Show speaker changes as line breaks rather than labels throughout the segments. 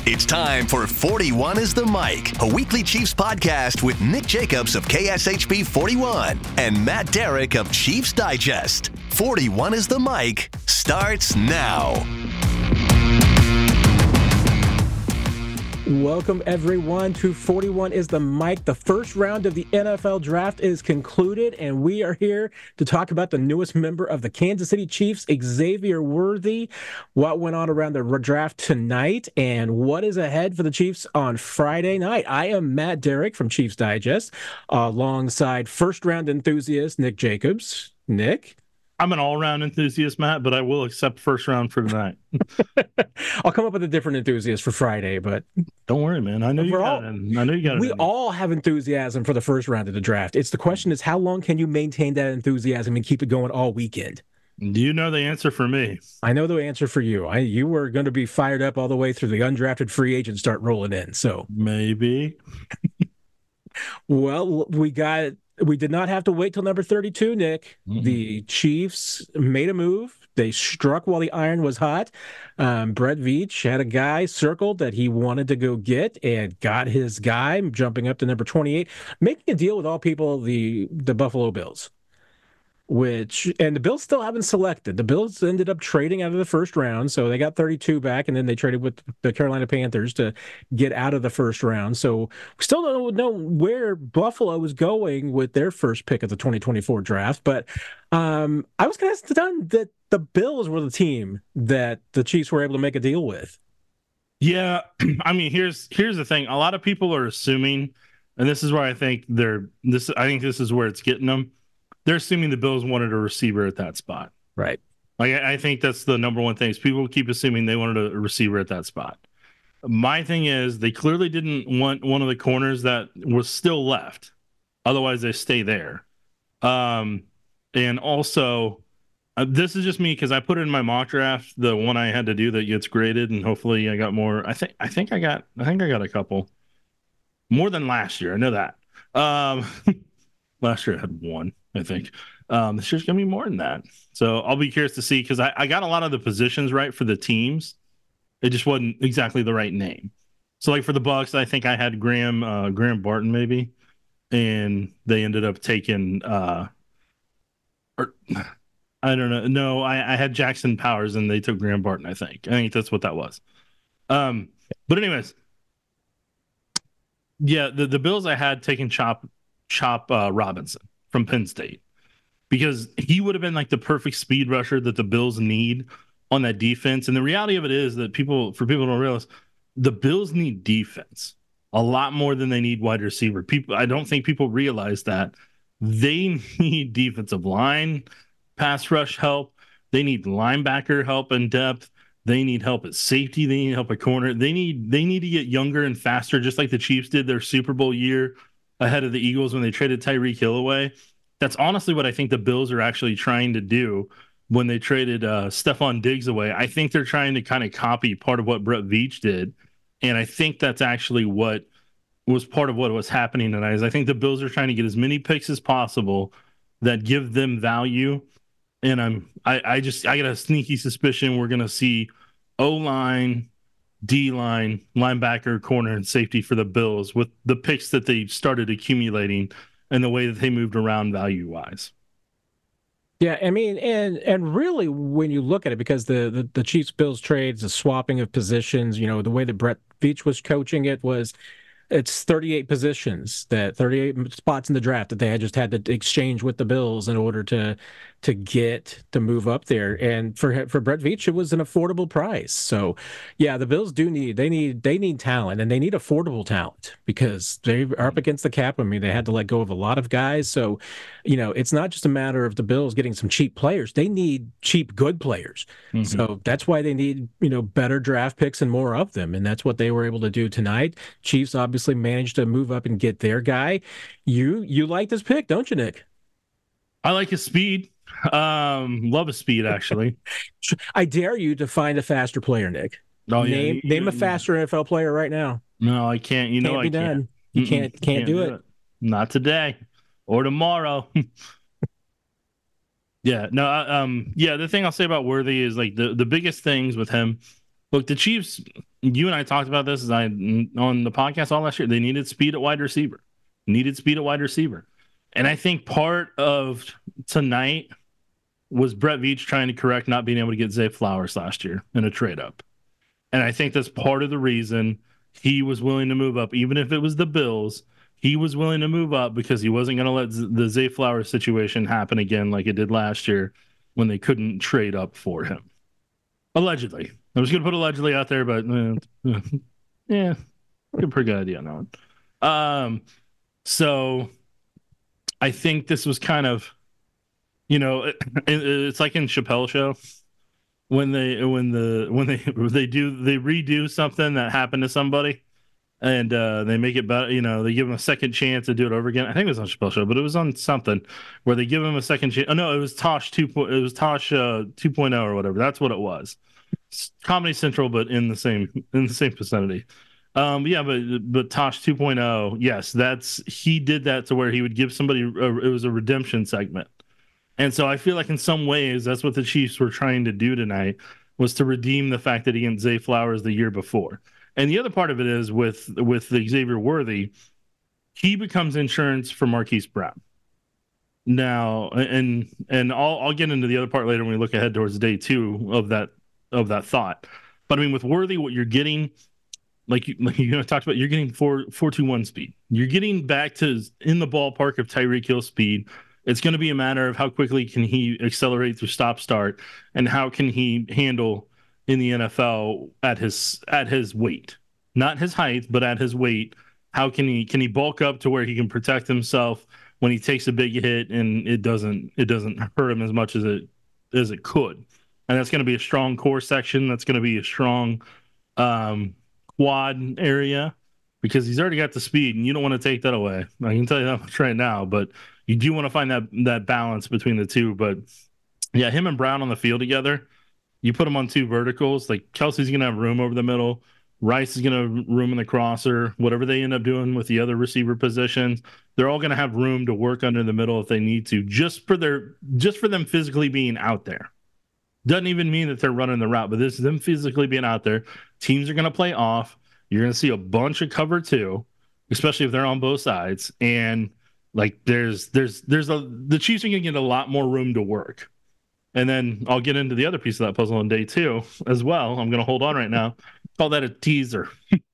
It's time for 41 is the Mic, a weekly Chiefs podcast with Nick Jacobs of KSHP 41 and Matt Derrick of Chiefs Digest. 41 is the Mic starts now.
Welcome, everyone, to 41 is the Mic. The first round of the NFL draft is concluded, and we are here to talk about the newest member of the Kansas City Chiefs, Xavier Worthy, what went on around the draft tonight, and what is ahead for the Chiefs on Friday night. I am Matt Derrick from Chiefs Digest, alongside first-round enthusiast Nick Jacobs. Nick?
I'm an all-round enthusiast, Matt, but I will accept first round for tonight.
I'll come up with a different enthusiast for Friday, but
don't worry, man. I know you got it.
We all have enthusiasm for the first round of the draft. It's the question is, how long can you maintain that enthusiasm and keep it going all weekend?
Do you know the answer for me?
I know the answer for you. You were going to be fired up all the way through the undrafted free agents start rolling in. So
maybe.
Well, we did not have to wait till number 32, Nick. Mm-hmm. The Chiefs made a move. They struck while the iron was hot. Brett Veach had a guy circled that he wanted to go get and got his guy, jumping up to number 28, making a deal with all people, the Buffalo Bills. And the Bills still haven't selected. The Bills ended up trading out of the first round, so they got 32 back, and then they traded with the Carolina Panthers to get out of the first round. So we still don't know where Buffalo is going with their first pick of the 2024 draft. But I was going to ask that the Bills were the team that the Chiefs were able to make a deal with.
Yeah, I mean, here's the thing. A lot of people are assuming, and this is where I think this is where it's getting them. They're assuming the Bills wanted a receiver at that spot.
Right.
Like, I think that's the number one thing is people keep assuming they wanted a receiver at that spot. My thing is they clearly didn't want one of the corners that was still left. Otherwise, they stay there. And also, this is just me because I put it in my mock draft, the one I had to do that gets graded, and hopefully I got more. I think I got a couple more than last year. I know that. Last year I had one. I think this year's gonna be more than that. So I'll be curious to see because I got a lot of the positions right for the teams. It just wasn't exactly the right name. So like for the Bucks, I think I had Graham Barton maybe, and they ended up taking I don't know. No, I had Jackson Powers and they took Graham Barton. I think that's what that was. But anyways, yeah, the Bills I had taken Chop Robinson from Penn State because he would have been like the perfect speed rusher that the Bills need on that defense. And the reality of it is that people don't realize the Bills need defense a lot more than they need wide receiver. I don't think people realize that they need defensive line, pass rush help. They need linebacker help in depth. They need help at safety. They need help at corner. They need to get younger and faster, just like the Chiefs did their Super Bowl year ahead of the Eagles when they traded Tyreek Hill away. That's honestly what I think the Bills are actually trying to do when they traded Stephon Diggs away. I think they're trying to kind of copy part of what Brett Veach did, and I think that's actually what was part of what was happening tonight. Is I think the Bills are trying to get as many picks as possible that give them value, and I got a sneaky suspicion we're going to see O-line, D-line, linebacker, corner, and safety for the Bills with the picks that they started accumulating and the way that they moved around value-wise.
Yeah, I mean, and really when you look at it, because the Chiefs-Bills trades, the swapping of positions, the way that Brett Veach was coaching it's 38 positions, 38 spots in the draft that they had to exchange with the Bills in order to move up there. And for Brett Veach, it was an affordable price. So yeah, the Bills need talent, and they need affordable talent because they are up against the cap. I mean, they had to let go of a lot of guys. So, it's not just a matter of the Bills getting some cheap players. They need cheap, good players. Mm-hmm. So that's why they need, better draft picks and more of them. And that's what they were able to do tonight. Chiefs obviously managed to move up and get their guy. You like this pick, don't you, Nick?
I like his speed. Love his speed, actually.
I dare you to find a faster player, Nick.
Oh, yeah.
Name a faster NFL player right now.
No, I can't.
Can't be done. You can't do it.
Not today or tomorrow. Yeah. No. Yeah. The thing I'll say about Worthy is like the biggest things with him Look, the Chiefs, you and I talked about this on the podcast all last year. They needed speed at wide receiver. And I think part of tonight was Brett Veach trying to correct not being able to get Zay Flowers last year in a trade up. And I think that's part of the reason he was willing to move up, even if it was the Bills. He was willing to move up because he wasn't going to let the Zay Flowers situation happen again like it did last year when they couldn't trade up for him. Allegedly. I was going to put allegedly out there, but yeah, pretty good idea on that one. So I think this was kind of, it's like in Chappelle Show when they redo something that happened to somebody and they make it better. They give them a second chance to do it over again. I think it was on Chappelle Show, but it was on something where they give them a second chance. Oh no, it was Tosh 2.0 or whatever. That's what it was. Comedy Central, but in the same vicinity. But Tosh 2.0, yes, he did that to where he would give somebody it was a redemption segment. And so I feel like in some ways that's what the Chiefs were trying to do tonight, was to redeem the fact that he got Zay Flowers the year before. And the other part of it is with the Xavier Worthy, he becomes insurance for Marquise Brown. Now, and I'll get into the other part later when we look ahead towards day 2 of that thought. But I mean, with Worthy, what you're getting, like you talked about, you're getting 4.21 speed. You're getting back to in the ballpark of Tyreek Hill speed. It's going to be a matter of how quickly can he accelerate through stop-start and how can he handle in the NFL at his weight, not his height, but at his weight. How can he bulk up to where he can protect himself when he takes a big hit and it doesn't hurt him as much as it could. And that's going to be a strong core section. That's going to be a strong quad area because he's already got the speed and you don't want to take that away. I can tell you that much right now, but you do want to find that balance between the two. But yeah, him and Brown on the field together, you put them on 2 verticals, like Kelsey's going to have room over the middle. Rice is going to have room in the crosser. Whatever they end up doing with the other receiver positions, they're all going to have room to work under the middle if they need to, just for them physically being out there. Doesn't even mean that they're running the route, but this is them physically being out there. Teams are going to play off. You're going to see a bunch of cover 2, especially if they're on both sides. And like the Chiefs are going to get a lot more room to work. And then I'll get into the other piece of that puzzle on day 2 as well. I'm going to hold on right now. Call that a teaser.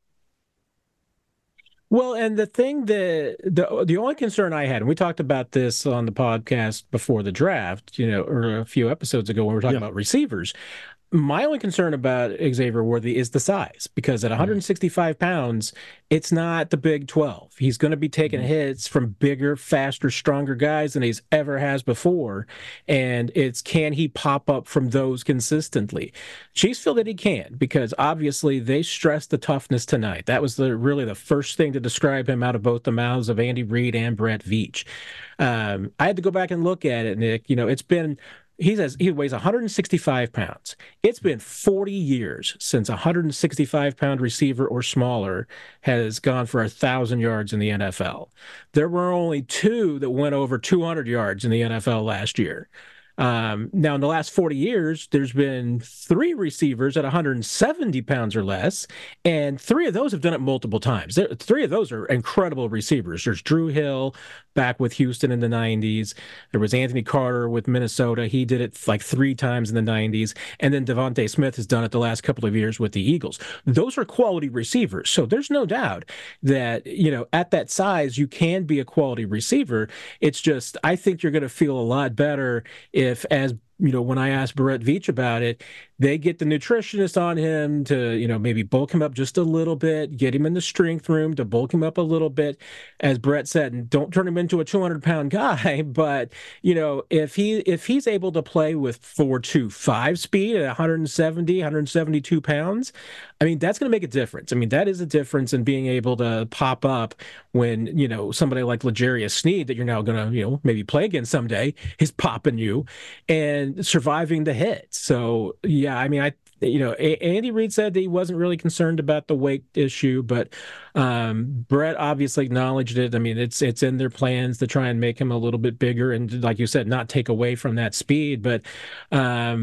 Well, and the thing that the only concern I had, and we talked about this on the podcast before the draft, or a few episodes ago when we were talking about receivers. My only concern about Xavier Worthy is the size, because at 165 pounds, it's not the Big 12. He's going to be taking hits from bigger, faster, stronger guys than he's ever has before. And it's, can he pop up from those consistently? Chiefs feel that he can, because obviously they stressed the toughness tonight. That was really the first thing to describe him out of both the mouths of Andy Reid and Brett Veach. I had to go back and look at it, Nick. It's been... He weighs 165 pounds. It's been 40 years since a 165-pound receiver or smaller has gone for 1,000 yards in the NFL. There were only 2 that went over 200 yards in the NFL last year. Now, in the last 40 years, there's been 3 receivers at 170 pounds or less, and 3 of those have done it multiple times. 3 of those are incredible receivers. There's Drew Hill back with Houston in the 90s. There was Anthony Carter with Minnesota. He did it like 3 times in the 90s. And then Devontae Smith has done it the last couple of years with the Eagles. Those are quality receivers. So there's no doubt that, at that size, you can be a quality receiver. It's just, I think you're going to feel a lot better if, as when I asked Brett Veach about it, they get the nutritionist on him to, maybe bulk him up just a little bit, get him in the strength room to bulk him up a little bit, as Brett said, and don't turn him into a 200-pound guy. But, if he's able to play with 4.25 speed at 170, 172 pounds, I mean, that's going to make a difference. I mean, that is a difference in being able to pop up when, somebody like L'Jarius Sneed that you're now going to, maybe play against someday is popping you and surviving the hit. So, yeah, I mean, Andy Reid said that he wasn't really concerned about the weight issue, but Brett obviously acknowledged it. I mean, it's in their plans to try and make him a little bit bigger and, like you said, not take away from that speed. But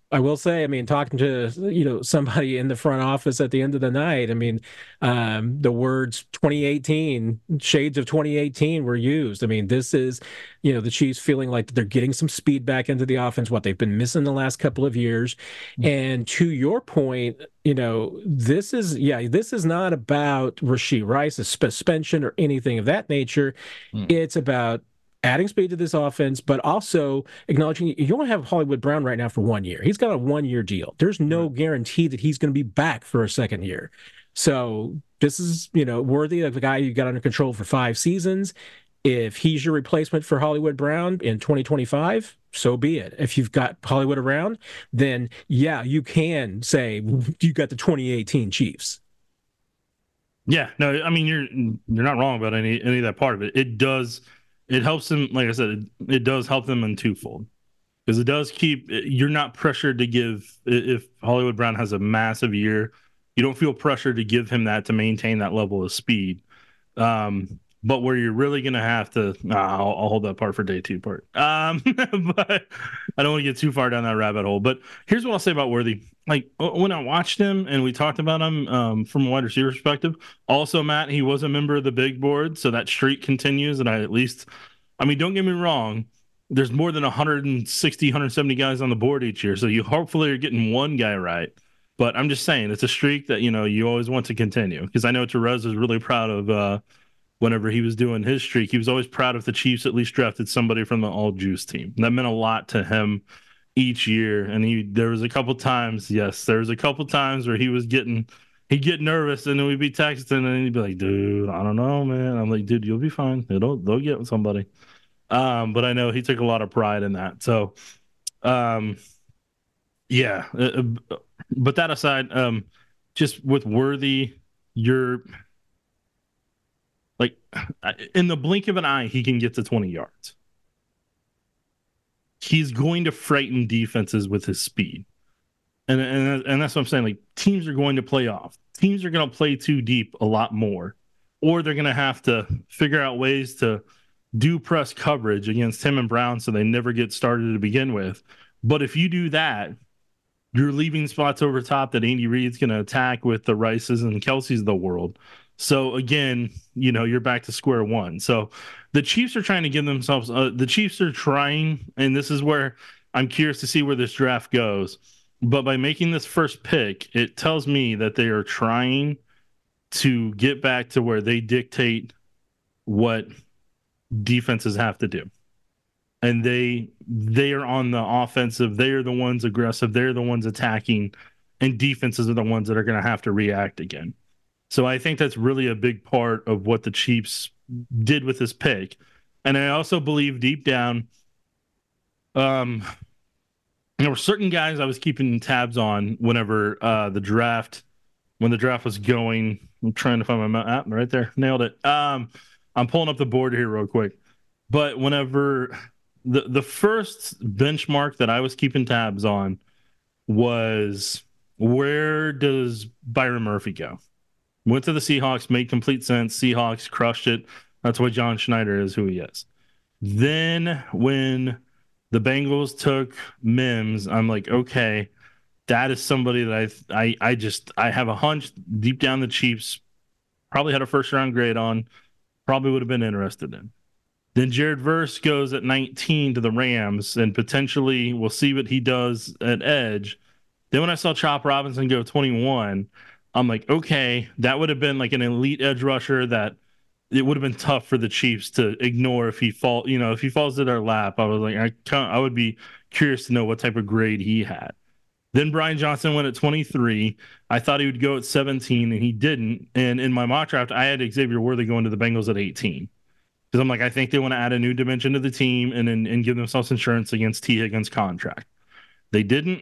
I will say, I mean, talking to, somebody in the front office at the end of the night, I mean, the words 2018, shades of 2018 were used. I mean, this is, the Chiefs feeling like they're getting some speed back into the offense, what they've been missing the last couple of years. And to your point, this is not about Rashee Rice's suspension or anything of that nature. It's about adding speed to this offense, but also acknowledging you only have Hollywood Brown right now for 1 year. He's got a 1 year deal. There's no guarantee that he's going to be back for a second year. So this is, worthy of the guy you got under control for 5 seasons. If he's your replacement for Hollywood Brown in 2025, so be it. If you've got Hollywood around, then yeah, you can say you got the 2018 Chiefs.
Yeah, no, I mean you're not wrong about any of that part of it. It helps them, like I said, it does help them in twofold, because it does keep, you're not pressured to give, if Hollywood Brown has a massive year, you don't feel pressured to give him that to maintain that level of speed. But where you're really going to have to, I'll hold that part for day 2 part. But I don't want to get too far down that rabbit hole. But here's what I'll say about Worthy. Like, when I watched him and we talked about him from a wide receiver perspective, also, Matt, he was a member of the big board, so that streak continues. And I mean, don't get me wrong, there's more than 160, 170 guys on the board each year, so you hopefully are getting one guy right. But I'm just saying, it's a streak that, you always want to continue. Because I know Terez is really proud of whenever he was doing his streak, he was always proud if the Chiefs at least drafted somebody from the All Juice team. That meant a lot to him each year. And there was a couple times where he'd get nervous, and then we'd be texting, and he'd be like, dude, I don't know, man. I'm like, dude, you'll be fine. They'll get somebody. But I know he took a lot of pride in that. So, yeah. But that aside, just with Worthy, you're like, in the blink of an eye, he can get to 20 yards. He's going to frighten defenses with his speed. And that's what I'm saying. Like, teams are going to play off. Teams are going to play too deep a lot more. Or they're going to have to figure out ways to do press coverage against him and Brown so they never get started to begin with. But if you do that, you're leaving spots over top that Andy Reid's going to attack with the Rices and Kelce's of the world. So again, you're back to square one. So the Chiefs are trying to give themselves, and this is where I'm curious to see where this draft goes. But by making this first pick, it tells me that they are trying to get back to where they dictate what defenses have to do. And they are on the offensive. They are the ones aggressive. They're the ones attacking. And defenses are the ones that are going to have to react again. So I think that's really a big part of what the Chiefs did with this pick. And I also believe deep down, there were certain guys I was keeping tabs on whenever when the draft was going. I'm trying to find my app right there. Nailed it. I'm pulling up the board here real quick. But whenever the first benchmark that I was keeping tabs on was, where does Byron Murphy go? Went to the Seahawks, made complete sense. Seahawks crushed it. That's why John Schneider is who he is. Then when the Bengals took Mims, I'm like, okay, that is somebody that I have a hunch deep down the Chiefs probably had a first-round grade on, probably would have been interested in. Then Jared Verse goes at 19 to the Rams, and potentially we'll see what he does at edge. Then when I saw Chop Robinson go 21, I'm like, okay, that would have been like an elite edge rusher that it would have been tough for the Chiefs to ignore if he falls to their lap. I was like, I would be curious to know what type of grade he had. Then Brian Johnson went at 23. I thought he would go at 17, and he didn't. And in my mock draft, I had Xavier Worthy going to the Bengals at 18. Because I'm like, I think they want to add a new dimension to the team and give themselves insurance against T. Higgins' contract. They didn't.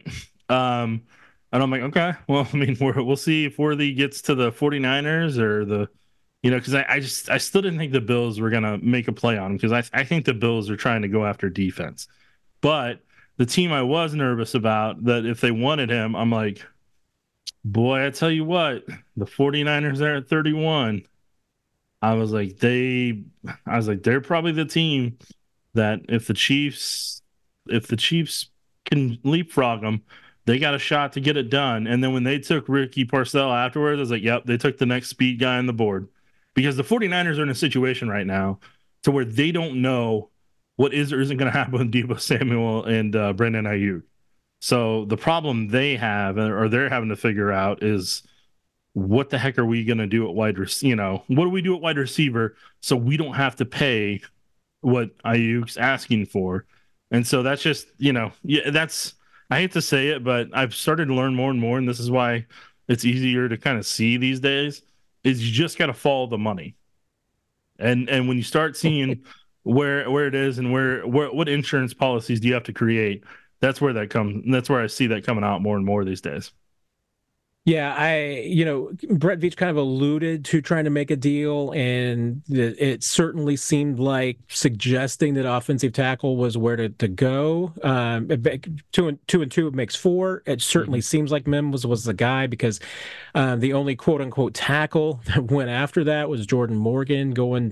And I'm like, okay, well, I mean, we'll see if Worthy gets to the 49ers or because I still didn't think the Bills were going to make a play on him, because I think the Bills are trying to go after defense. But the team I was nervous about, that if they wanted him, I'm like, boy, I tell you what, the 49ers there at 31, I was like, they're probably the team that if the Chiefs can leapfrog them, They got a shot to get it done. And then when they took Ricky Parcell afterwards, I was like, yep, they took the next speed guy on the board. Because the 49ers are in a situation right now to where they don't know what is or isn't going to happen with Deebo Samuel and Brandon Ayuk. So the problem they have, or they're having to figure out, is what the heck are we going to do at wide receiver? What do we do at wide receiver so we don't have to pay what Ayuk's asking for? And so that's just, that's, I hate to say it, but I've started to learn more and more, and this is why it's easier to kind of see these days, is you just got to follow the money. And when you start seeing where it is and what insurance policies do you have to create, that's where that comes. That's where I see that coming out more and more these days.
Yeah, Brett Veach kind of alluded to trying to make a deal, and it certainly seemed like suggesting that offensive tackle was where to go. Two and two makes four. It certainly seems like Mims was the guy, because the only quote unquote tackle that went after that was Jordan Morgan going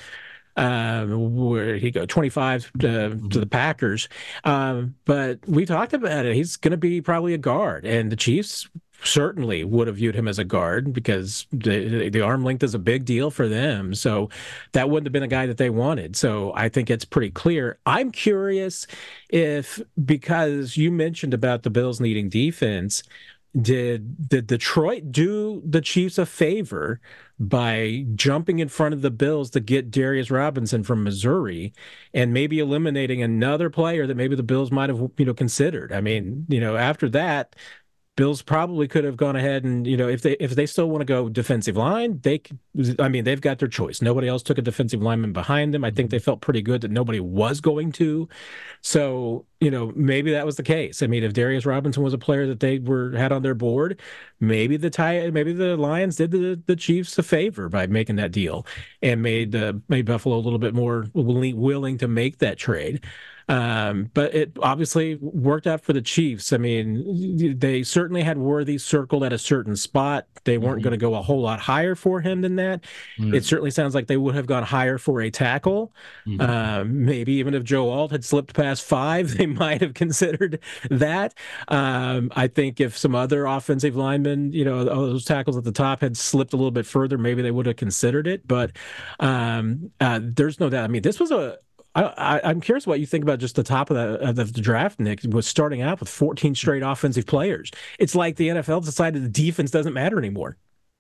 where he go 25 to the Packers. But we talked about it. He's going to be probably a guard, and the Chiefs certainly would have viewed him as a guard, because the arm length is a big deal for them. So that wouldn't have been a guy that they wanted. So I think it's pretty clear. I'm curious if, because you mentioned about the Bills needing defense, did Detroit do the Chiefs a favor by jumping in front of the Bills to get Darius Robinson from Missouri, and maybe eliminating another player that maybe the Bills might have considered? I mean, after that, Bills probably could have gone ahead and, if they still want to go defensive line, they've got their choice. Nobody else took a defensive lineman behind them. I think they felt pretty good that nobody was going to. So, maybe that was the case. I mean, if Darius Robinson was a player that they had on their board, maybe the Lions did the Chiefs a favor by making that deal, and made Buffalo a little bit more willing to make that trade. But it obviously worked out for the Chiefs. I mean, they certainly had Worthy circled at a certain spot. They weren't going to go a whole lot higher for him than that. It certainly sounds like they would have gone higher for a tackle. Maybe even if Joe Alt had slipped past 5, they might have considered that. I think if some other offensive linemen, those tackles at the top, had slipped a little bit further, maybe they would have considered it. But there's no doubt. I mean, this was I'm curious what you think about just the top of the draft, Nick, was starting out with 14 straight offensive players. It's like the NFL decided the defense doesn't matter anymore.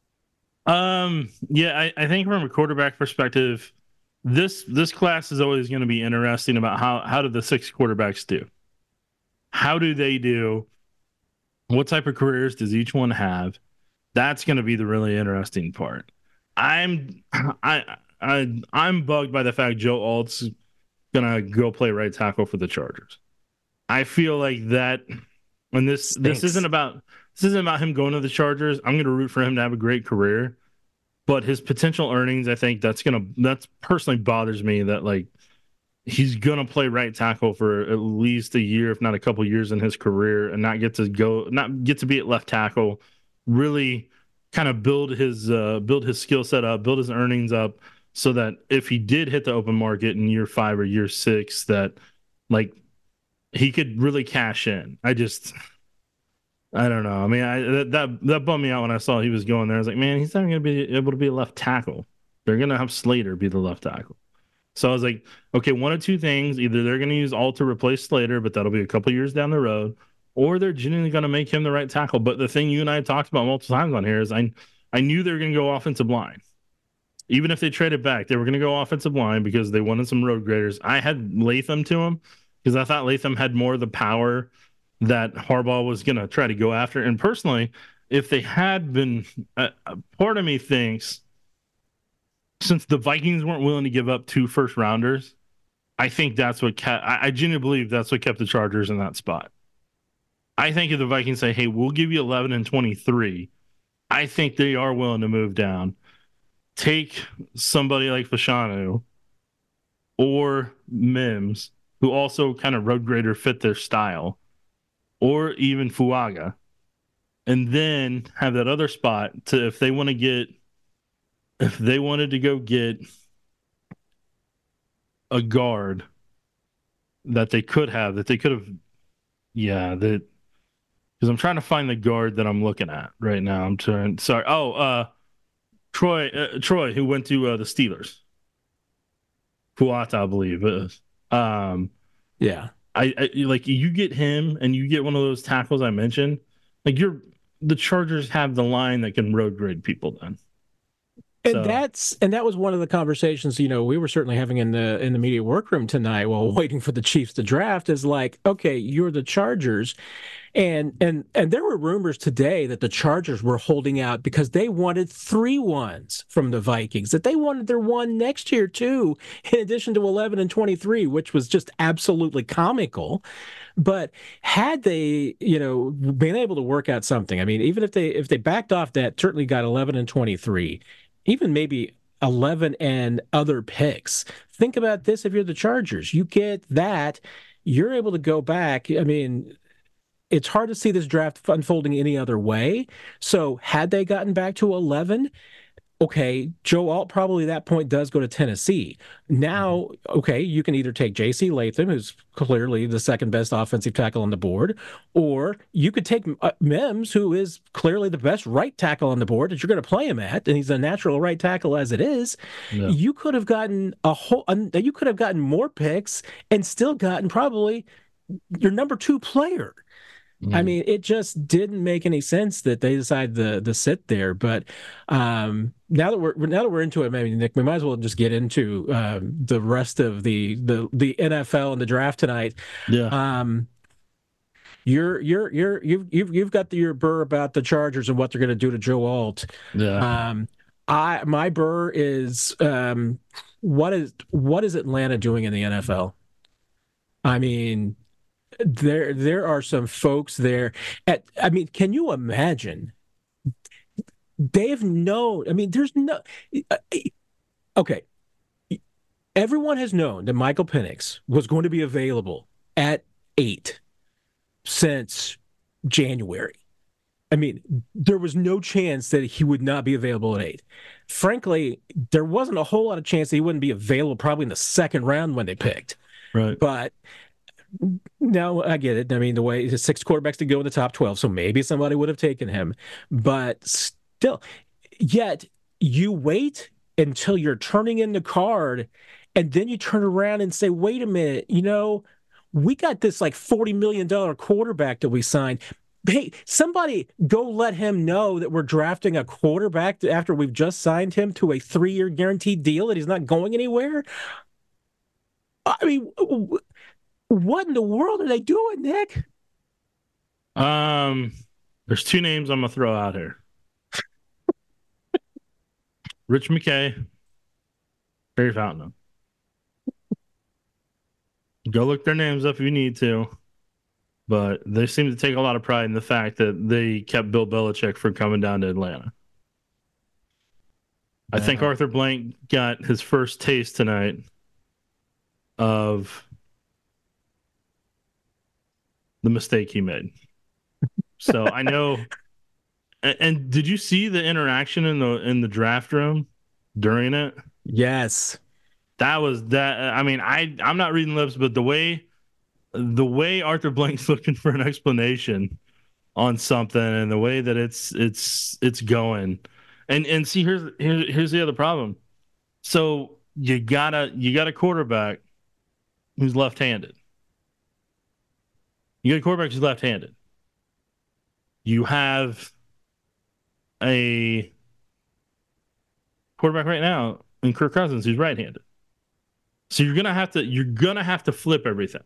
Yeah, I think from a quarterback perspective, this class is always going to be interesting about how do the 6 quarterbacks do? How do they do? What type of careers does each one have? That's going to be the really interesting part. I'm bugged by the fact Joe Alt's gonna go play right tackle for the Chargers. I feel like that, and this isn't about him going to the Chargers. I'm gonna root for him to have a great career, but his potential earnings, I think that's personally bothers me, that like he's gonna play right tackle for at least a year, if not a couple years in his career, and not get to be at left tackle, really kind of build his skill set up, build his earnings up, so that if he did hit the open market in year 5 or year 6, that like he could really cash in. I don't know. I mean, that bummed me out when I saw he was going there. I was like, man, he's not going to be able to be a left tackle. They're going to have Slater be the left tackle. So I was like, okay, one of two things: either they're going to use Alt to replace Slater, but that'll be a couple years down the road, or they're genuinely going to make him the right tackle. But the thing you and I talked about multiple times on here is I knew they were going to go offensive line. Even if they traded back, they were going to go offensive line because they wanted some road graders. I had Latham to him because I thought Latham had more of the power that Harbaugh was going to try to go after. And personally, if they had been, part of me thinks, since the Vikings weren't willing to give up 2 first-rounders, I think that's what I genuinely believe that's what kept the Chargers in that spot. I think if the Vikings say, hey, we'll give you 11 and 23, I think they are willing to move down. Take somebody like Fashanu or Mims, who also kind of road grader fit their style, or even Fuaga, and then have that other spot to, if they wanted to go get a guard that they could have, because I'm trying to find the guard that I'm looking at right now. I'm trying. Sorry. Oh, Troy, who went to the Steelers. Puata, I believe it is.
Yeah.
I like you get him and you get one of those tackles I mentioned. Like the Chargers have the line that can road grade people then.
And that was one of the conversations, we were certainly having in the media workroom tonight while waiting for the Chiefs to draft, is like, okay, you're the Chargers. And there were rumors today that the Chargers were holding out because they wanted 3 ones from the Vikings, that they wanted their one next year too, in addition to 11 and 23, which was just absolutely comical. But had they, been able to work out something, I mean, even if they backed off that, certainly got 11 and 23, even maybe 11 and other picks. Think about this: if you're the Chargers, you get that, you're able to go back. I mean, it's hard to see this draft unfolding any other way. So had they gotten back to 11, okay, Joe Alt probably at that point does go to Tennessee. Now, okay, you can either take J.C. Latham, who's clearly the second best offensive tackle on the board, or you could take Mims, who is clearly the best right tackle on the board that you're going to play him at, and he's a natural right tackle as it is. Yeah. You could have gotten you could have gotten more picks and still gotten probably your number 2 player. I mean, it just didn't make any sense that they decided to sit there. But now that we're into it, maybe Nick, we might as well just get into the rest of the NFL and the draft tonight.
Yeah.
You've got your burr about the Chargers and what they're going to do to Joe Alt.
Yeah.
My burr is what is Atlanta doing in the NFL? I mean, there are some folks there can you imagine? They've known, there's no okay. Everyone has known that Michael Penix was going to be available at 8 since January. I mean, there was no chance that he would not be available at 8. Frankly, there wasn't a whole lot of chance that he wouldn't be available probably in the second round when they picked.
Right.
But no, I get it. I mean, the way the 6 quarterbacks to go in the top 12, so maybe somebody would have taken him. But still, yet you wait until you're turning in the card, and then you turn around and say, wait a minute, we got this like $40 million quarterback that we signed. Hey, somebody go let him know that we're drafting a quarterback after we've just signed him to a 3-year guaranteed deal, that he's not going anywhere. I mean, what in the world are they doing, Nick?
There's 2 names I'm gonna throw out here. Rich McKay, Barry Fountain. Go look their names up if you need to. But they seem to take a lot of pride in the fact that they kept Bill Belichick from coming down to Atlanta. I think Arthur Blank got his first taste tonight of the mistake he made. So I know. And did you see the interaction in the draft room during it?
Yes.
That was that. I mean, I'm not reading lips, but the way Arthur Blank's looking for an explanation on something, and the way that it's going, and see, here's the other problem. So you got a quarterback who's left-handed. You got a quarterback who's left-handed. You have a quarterback right now in Kirk Cousins who's right-handed. So you're gonna have to flip everything.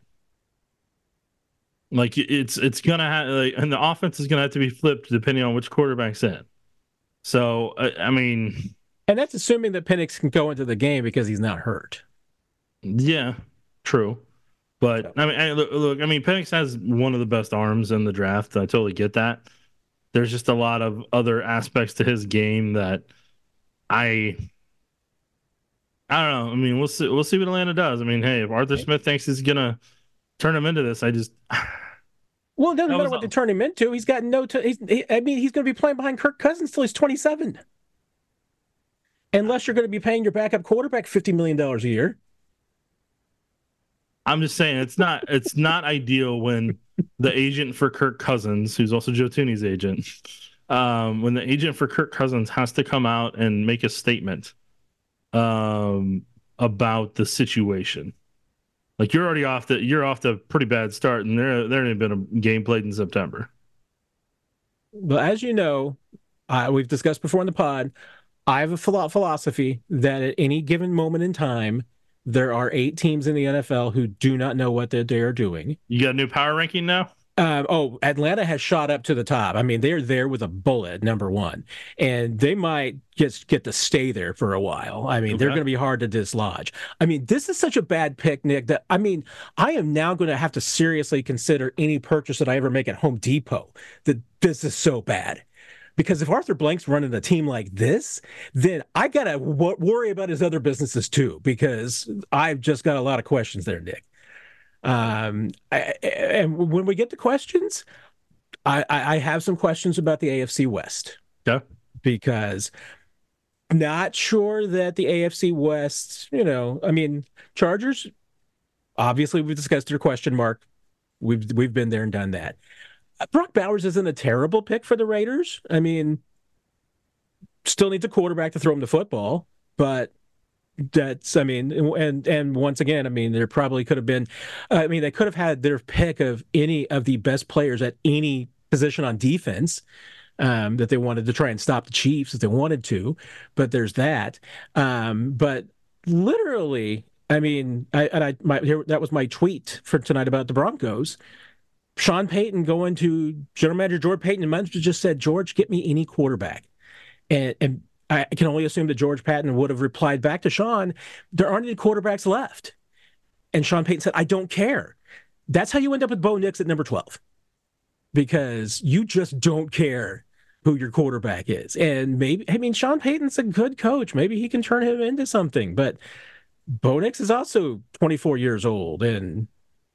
Like it's gonna have, and the offense is gonna have to be flipped depending on which quarterback's in. So I mean,
and that's assuming that Penix can go into the game because he's not hurt.
Yeah, true. But I mean, look. I mean, Penix has one of the best arms in the draft. I totally get that. There's just a lot of other aspects to his game that I don't know. I mean, we'll see what Atlanta does. I mean, hey, if Arthur Smith thinks he's gonna turn him into this,
well, it doesn't matter what they turn him into. He's got he's going to be playing behind Kirk Cousins till he's 27, unless you're going to be paying your backup quarterback $50 million a year.
I'm just saying it's not ideal when the agent for Kirk Cousins, who's also Joe Tooney's agent, when the agent for Kirk Cousins has to come out and make a statement about the situation. Like you're off to a pretty bad start, and there ain't been a game played in September.
Well, as you know, we've discussed before in the pod, I have a philosophy that at any given moment in time, there are 8 teams in the NFL who do not know what they are doing.
You got a new power ranking now?
Atlanta has shot up to the top. I mean, they're there with a bullet, number one, and they might just get to stay there for a while. I mean, they're going to be hard to dislodge. I mean, this is such a bad pick, Nick, that I mean, I am now going to have to seriously consider any purchase that I ever make at Home Depot. That this is so bad. Because if Arthur Blank's running a team like this, then I got to worry about his other businesses too, because I've just got a lot of questions there, Nick. And when we get to questions, I have some questions about the AFC West.
Yeah.
Because not sure that the AFC West, I mean, Chargers, obviously we've discussed their question mark. We've been there and done that. Brock Bowers isn't a terrible pick for the Raiders. I mean, still needs a quarterback to throw him the football, but that's, I mean, and once again, I mean, there probably could have been, they could have had their pick of any of the best players at any position on defense that they wanted to try and stop the Chiefs if they wanted to, but there's that. But literally, I mean, that was my tweet for tonight about the Broncos. Sean Payton going to General Manager George Payton and Munster just said, George, get me any quarterback. And I can only assume that George Patton would have replied back to Sean, there aren't any quarterbacks left. And Sean Payton said, I don't care. That's how you end up with Bo Nix at number 12. Because you just don't care who your quarterback is. And maybe, I mean, Sean Payton's a good coach. Maybe he can turn him into something. But Bo Nix is also 24 years old, and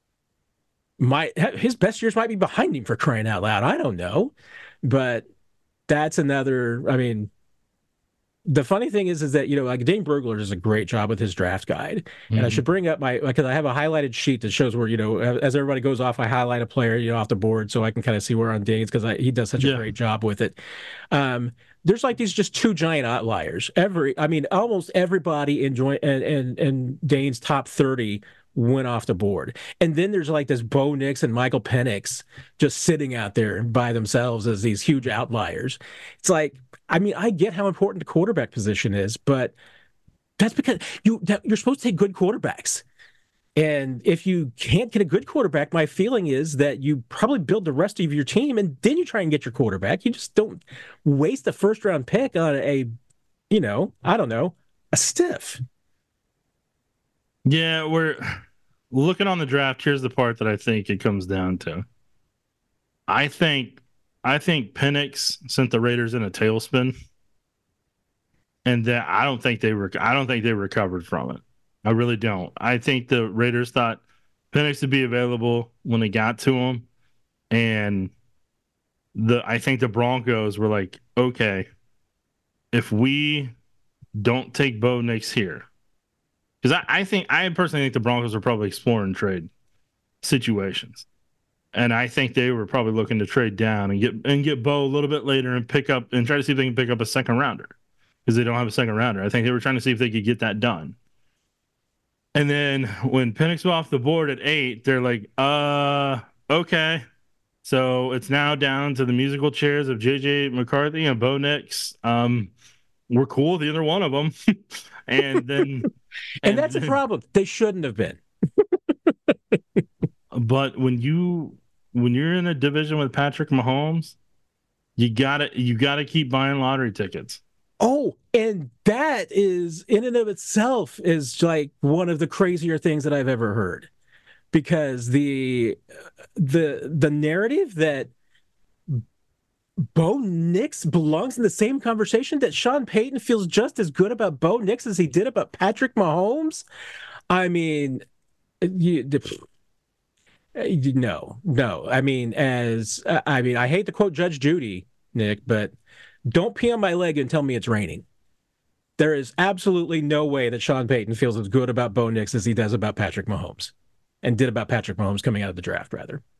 his best years might be behind him, for crying out loud. I don't know. But that's another, I mean, the funny thing is that, like Dane Brugler does a great job with his draft guide. Mm-hmm. And I should bring up because I have a highlighted sheet that shows where, as everybody goes off, I highlight a player, off the board so I can kind of see where on Dane's, because he does such a great job with it. There's like these just 2 giant outliers. Almost everybody in Dane's top 30 went off the board. And then there's like this Bo Nix and Michael Penix just sitting out there by themselves as these huge outliers. It's like, I mean, I get how important the quarterback position is, but that's because you're supposed to take good quarterbacks. And if you can't get a good quarterback, my feeling is that you probably build the rest of your team and then you try and get your quarterback. You just don't waste a first-round pick on a stiff.
Yeah, we're looking on the draft. Here's the part that I think it comes down to. I think Penix sent the Raiders in a tailspin, and that I don't think they recovered from it. I really don't. I think the Raiders thought Penix would be available when they got to him, and I think the Broncos were like, okay, if we don't take Bo Nix here. Because I personally think the Broncos are probably exploring trade situations, and I think they were probably looking to trade down and get Bo a little bit later and try to see if they can pick up a second rounder, because they don't have a second rounder. I think they were trying to see if they could get that done. And then when Penix was off the board at 8, they're like, okay, so it's now down to the musical chairs of J.J. McCarthy and Bo Nix. We're cool with either one of them, and then.
And that's a problem. They shouldn't have been.
But when you're in a division with Patrick Mahomes, you gotta keep buying lottery tickets.
Oh, and that is in and of itself is like one of the crazier things that I've ever heard, because the narrative that Bo Nix belongs in the same conversation, that Sean Payton feels just as good about Bo Nix as he did about Patrick Mahomes. I mean, no. I mean, I hate to quote Judge Judy, Nick, but don't pee on my leg and tell me it's raining. There is absolutely no way that Sean Payton feels as good about Bo Nix as he does about Patrick Mahomes, and did about Patrick Mahomes coming out of the draft, rather.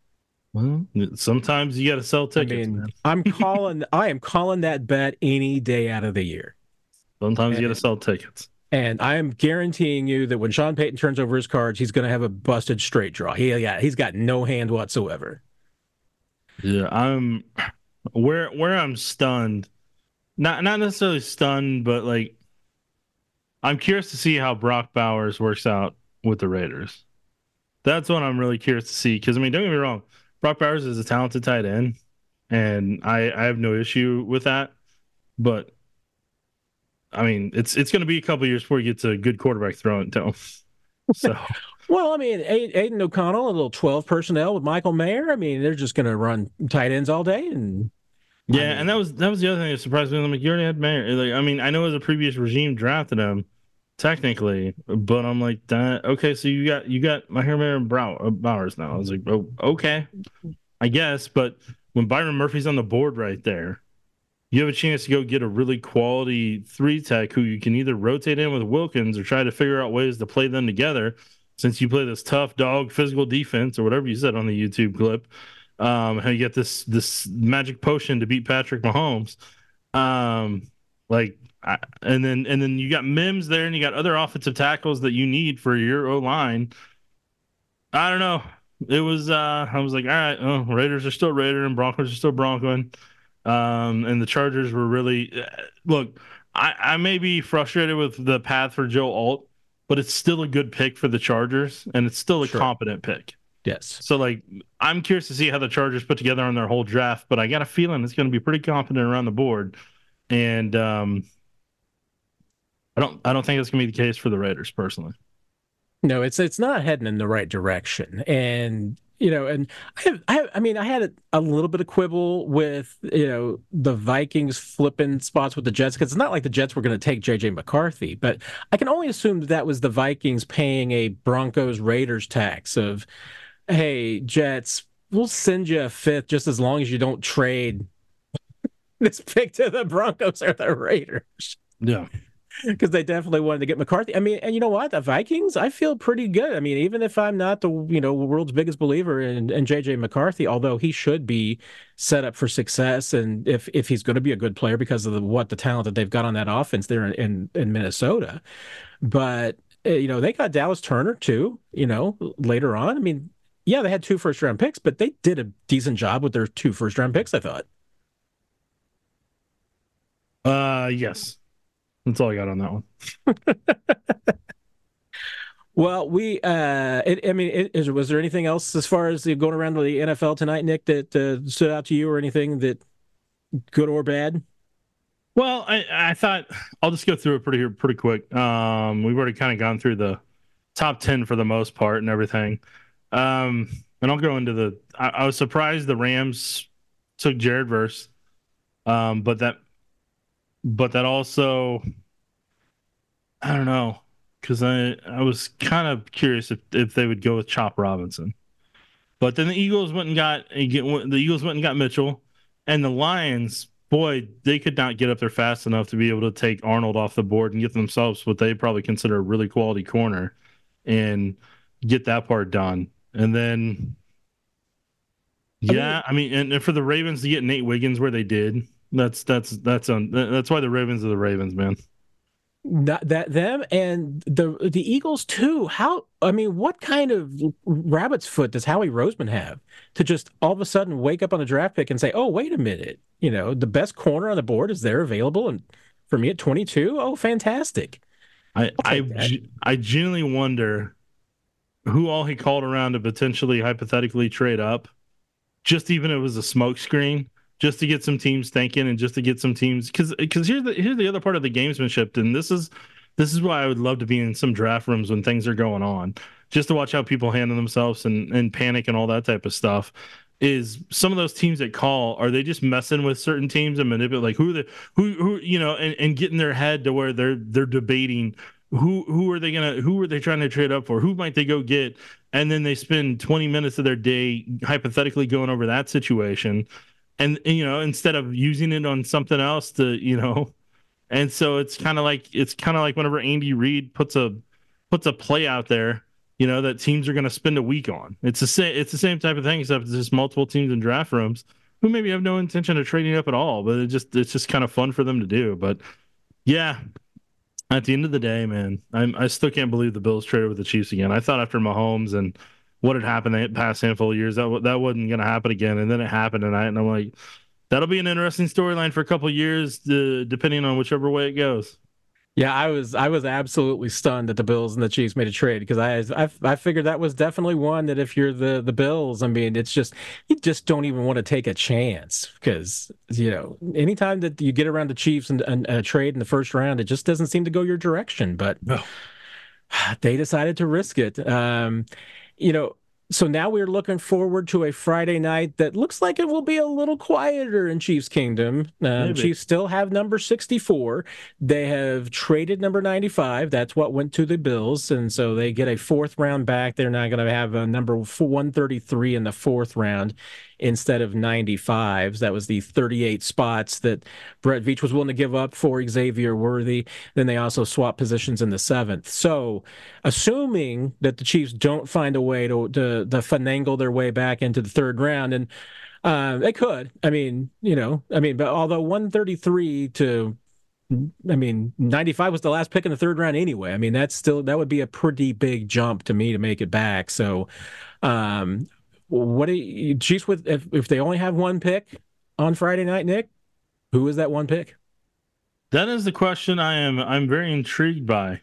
Well, sometimes you got to sell
I
tickets,
mean,
man.
I am calling that bet any day out of the year.
Sometimes you got to
And,
sell tickets.
and I am guaranteeing you that when Sean Payton turns over his cards, he's going to have a busted straight draw. He's got no hand whatsoever.
Yeah, I'm where I'm stunned. Not necessarily stunned, but like I'm curious to see how Brock Bowers works out with the Raiders. That's what I'm really curious to see. Because I mean, don't get me wrong, Brock Bowers is a talented tight end, and I have no issue with that. But I mean, it's going to be a couple years before he gets a good quarterback throwing to him. So
Well, I mean, Aiden O'Connell, a little 12 personnel with Michael Mayer. I mean, they're just going to run tight ends all day. And
yeah,
I mean,
and that was the other thing that surprised me. I'm like, you already had Mayer. Like, I mean, I know as a previous regime drafted him technically, but I'm like, that okay. So you got my hair Mayer and Bowers now. I was like, oh, okay, I guess. But when Byron Murphy's on the board right there, you have a chance to go get a really quality three tech who you can either rotate in with Wilkins or try to figure out ways to play them together. Since you play this tough dog physical defense or whatever you said on the YouTube clip, how you get this magic potion to beat Patrick Mahomes, um, like, and then you got Mims there and you got other offensive tackles that you need for your O line. I don't know. It was I was like, all right, Raiders are still Raider and Broncos are still Broncoing. And the Chargers were really look. I may be frustrated with the path for Joe Alt, but it's still a good pick for the Chargers, and it's still a competent pick.
yes.
So like, I'm curious to see how the Chargers put together on their whole draft, but I got a feeling it's going to be pretty competent around the board, and I don't think that's going to be the case for the Raiders personally.
No, it's not heading in the right direction. And and I mean, I had a little bit of quibble with the Vikings flipping spots with the Jets because it's not like the Jets were going to take JJ McCarthy, but I can only assume that was the Vikings paying a Broncos Raiders tax of, hey, Jets, we'll send you a fifth just as long as you don't trade this pick to the Broncos or the Raiders.
Yeah.
Because they definitely wanted to get McCarthy. I mean, and you know what? The Vikings, I feel pretty good. I mean, even if I'm not the world's biggest believer in JJ McCarthy, although he should be set up for success, and if he's going to be a good player because of the talent that they've got on that offense there in Minnesota. But they got Dallas Turner too. Later on. I mean, yeah, they had 2 first-round picks, but they did a decent job with their 2 first-round picks, I thought.
Yes. That's all I got on that one.
Well, was there anything else as far as going around to the NFL tonight, Nick, that stood out to you or anything that good or bad?
Well, I thought I'll just go through it pretty quick. We've already kind of gone through the top 10 for the most part and everything. And I'll go into I was surprised the Rams took Jared Verse. But that also, I don't know, because I was kind of curious if they would go with Chop Robinson. But then the Eagles went and got Mitchell, and the Lions, boy, they could not get up there fast enough to be able to take Arnold off the board and get themselves what they probably consider a really quality corner and get that part done. And then, I mean, and for the Ravens to get Nate Wiggins where they did, that's why the Ravens are the Ravens, man.
Not that them and the Eagles too. What kind of rabbit's foot does Howie Roseman have to just all of a sudden wake up on the draft pick and say, "Oh, wait a minute, the best corner on the board is there available, and for me at 22, oh, fantastic."
I genuinely wonder who all he called around to potentially hypothetically trade up, just even if it was a smokescreen, just to get some teams thinking and just to get some teams, because here's the other part of the gamesmanship, and this is why I would love to be in some draft rooms when things are going on, just to watch how people handle themselves and panic and all that type of stuff. Is some of those teams that call, are they just messing with certain teams and manipulate, like who and get in their head to where they're debating who are they trying to trade up for, who might they go get, and then they spend 20 minutes of their day hypothetically going over that situation. And instead of using it on something else and so it's kind of like whenever Andy Reid puts a play out there, that teams are going to spend a week on. It's the same type of thing, except it's just multiple teams in draft rooms who maybe have no intention of trading up at all, but it's just kind of fun for them to do. But yeah, at the end of the day, man, I still can't believe the Bills traded with the Chiefs again. I thought after Mahomes and what had happened the past handful of years that wasn't going to happen again, and then it happened tonight, and I'm like, that'll be an interesting storyline for a couple of years, depending on whichever way it goes.
Yeah, I was absolutely stunned that the Bills and the Chiefs made a trade, because I figured that was definitely one that if you're the Bills, I mean, it's just, you just don't even want to take a chance, because anytime that you get around the Chiefs and a trade in the first round, it just doesn't seem to go your direction. But they decided to risk it. So now we're looking forward to a Friday night that looks like it will be a little quieter in Chiefs Kingdom. Chiefs still have number 64. They have traded number 95. That's what went to the Bills, and so they get a fourth round back. They're not going to have a number 133 in the fourth round instead of 95s. That was the 38 spots that Brett Veach was willing to give up for Xavier Worthy. Then they also swapped positions in the seventh. So assuming that the Chiefs don't find a way to finagle their way back into the third round, and they could. But although 133 to 95 was the last pick in the third round anyway. I mean, that would be a pretty big jump to me to make it back. So, what do you Chiefs with if they only have one pick on Friday night, Nick? Who is that one pick?
That is the question I'm very intrigued by.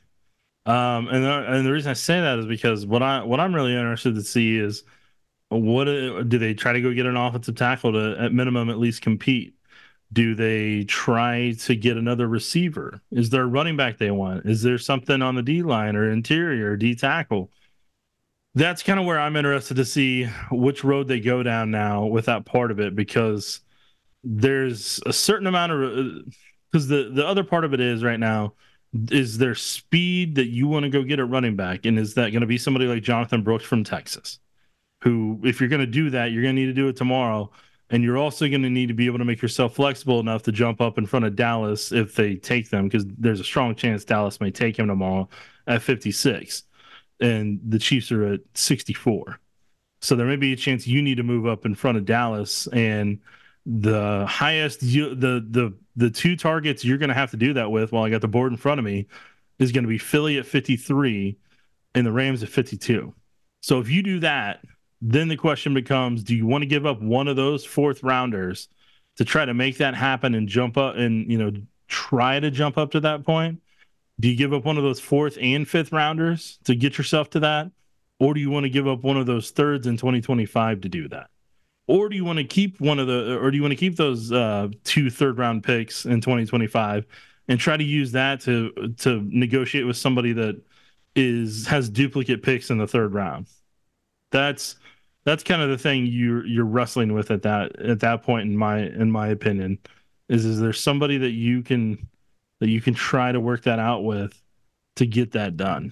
And the reason I say that is because what I'm really interested to see is what do they try to go get an offensive tackle to at minimum at least compete? Do they try to get another receiver? Is there a running back they want? Is there something on the D line or interior or D tackle? That's kind of where I'm interested to see which road they go down now with that part of it, because there's a certain amount of because the other part of it is right now, is there speed that you want to go get a running back, and is that going to be somebody like Jonathan Brooks from Texas, who, if you're going to do that, you're going to need to do it tomorrow, and you're also going to need to be able to make yourself flexible enough to jump up in front of Dallas if they take them, because there's a strong chance Dallas may take him tomorrow at 56, and the Chiefs are at 64. So there may be a chance you need to move up in front of Dallas, and the highest the two targets you're going to have to do that with, while I got the board in front of me, is going to be Philly at 53 and the Rams at 52. So if you do that, then the question becomes, do you want to give up one of those fourth rounders to try to make that happen and jump up and try to jump up to that point? Do you give up one of those fourth and fifth rounders to get yourself to that? Or do you want to give up one of those thirds in 2025 to do that? Or do you want to keep those two third round picks in 2025 and try to use that to negotiate with somebody that has duplicate picks in the third round? That's kind of the thing you're wrestling with at that point, in my opinion, is there somebody that you can try to work that out with to get that done?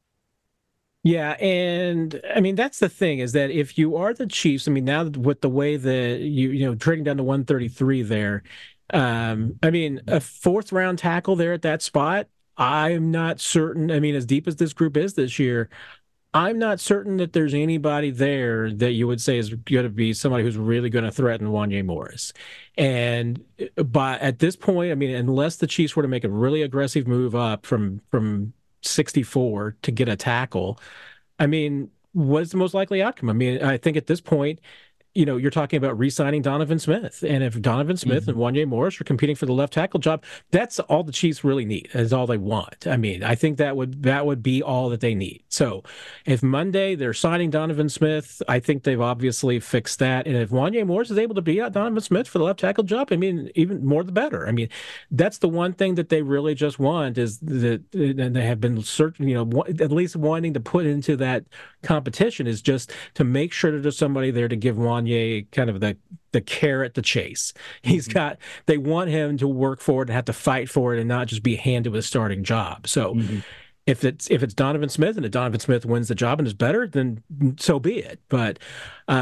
Yeah, and I mean, that's the thing, is that if you are the Chiefs, I mean, now with the way that you trading down to 133 there, a fourth round tackle there at that spot, I'm not certain. I mean, as deep as this group is this year, I'm not certain that there's anybody there that you would say is going to be somebody who's really going to threaten Wanya Morris. And but at this point, I mean, unless the Chiefs were to make a really aggressive move up from 64 to get a tackle, I mean, what's the most likely outcome? I mean, I think at this point, you're talking about re-signing Donovan Smith. And if Donovan Smith and Wanya Morris are competing for the left tackle job, that's all the Chiefs really need. Is all they want. I mean, I think that would be all that they need. So if Monday they're signing Donovan Smith, I think they've obviously fixed that. And if Wanya Morris is able to beat out Donovan Smith for the left tackle job, I mean, even more the better. I mean, that's the one thing that they really just want, is that, and they have been searching, at least wanting to put into that competition, is just to make sure that there's somebody there to give Wanya kind of the carrot to chase. They want him to work for it and have to fight for it and not just be handed with a starting job. So if it's Donovan Smith, and if Donovan Smith wins the job and is better, then so be it. But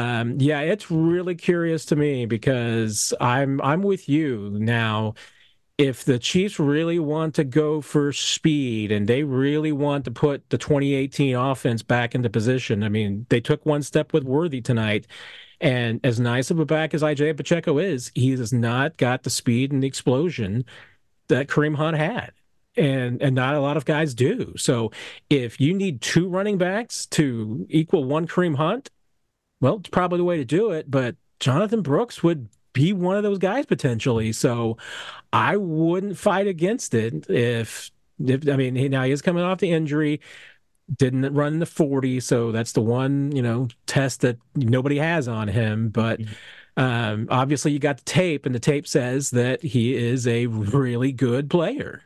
it's really curious to me, because I'm with you now. if the Chiefs really want to go for speed and they really want to put the 2018 offense back into position, I mean, they took one step with Worthy tonight. And as nice of a back as Isaiah Pacheco is, he has not got the speed and the explosion that Kareem Hunt had. And not a lot of guys do. So if you need two running backs to equal one Kareem Hunt, well, it's probably the way to do it. But Jonathan Brooks would be one of those guys potentially. So I wouldn't fight against it if I mean, now he is coming off the injury, didn't run the 40, so that's the one, test that nobody has on him. But obviously you got the tape, and the tape says that he is a really good player.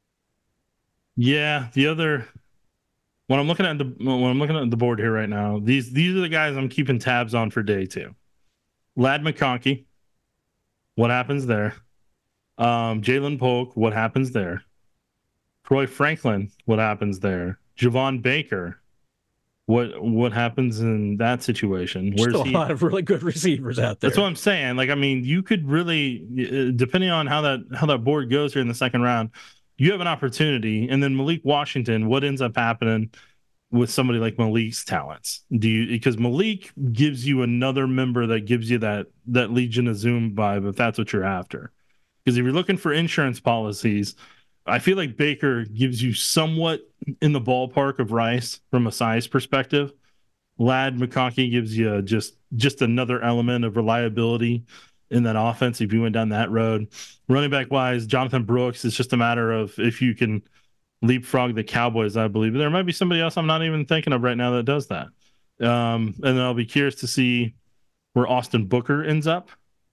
Yeah, when I'm looking at the board here right now, these are the guys I'm keeping tabs on for day 2. Ladd McConkey, what happens there? Jalen Polk, what happens there? Troy Franklin, what happens there? Javon Baker, what happens in that situation?
There's still a lot of really good receivers out there.
That's what I'm saying. Like, I mean, you could really, depending on how that board goes here in the second round, you have an opportunity. And then Malik Washington, what ends up happening with somebody like Malik's talents? Because Malik gives you another member that gives you that Legion of Zoom vibe, if that's what you're after. Because if you're looking for insurance policies, I feel like Baker gives you somewhat in the ballpark of Rice from a size perspective. Ladd McConkey gives you just another element of reliability in that offense if you went down that road. Running back wise, Jonathan Brooks, it's just a matter of if you can leapfrog the Cowboys, I believe. There might be somebody else I'm not even thinking of right now that does that. And then I'll be curious to see where Austin Booker ends up.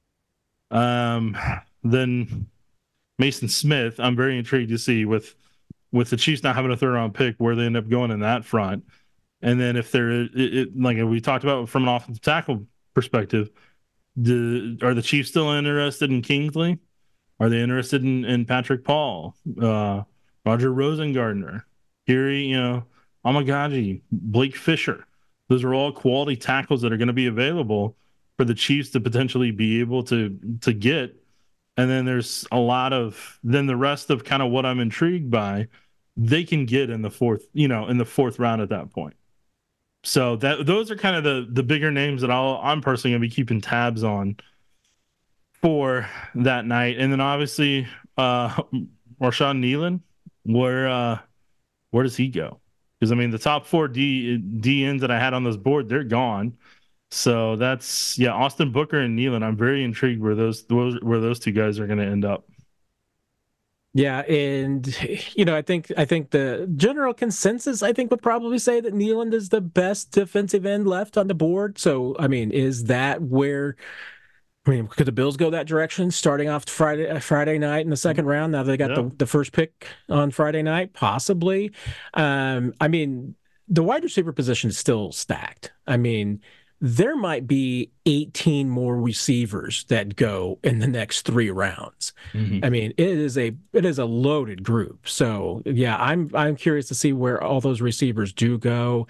Then Mason Smith, I'm very intrigued to see with the Chiefs not having a third-round pick where they end up going in that front. And then if like we talked about from an offensive tackle perspective, are the Chiefs still interested in Kingsley? Are they interested in Patrick Paul, Roger Rosengardner, Gary, Amagaji, Blake Fisher? Those are all quality tackles that are going to be available for the Chiefs to potentially be able to get. And then there's a lot of the rest of kind of what I'm intrigued by, they can get in the fourth round at that point. So those are kind of the bigger names that I'm personally going to be keeping tabs on for that night. And then obviously Marshawn Nealon, where does he go? Because I mean the top 4 DNs that I had on this board, they're gone. So that's Austin Booker and Nealon. I'm very intrigued where those two guys are going to end up.
Yeah, and I think the general consensus would probably say that Nealon is the best defensive end left on the board. So I mean, is that where? I mean, could the Bills go that direction, starting off Friday night in the second round? Now they got the first pick on Friday night, possibly. I mean, the wide receiver position is still stacked. I mean, there might be 18 more receivers that go in the next 3 rounds. Mm-hmm. I mean, it is a loaded group. So yeah, I'm curious to see where all those receivers do go.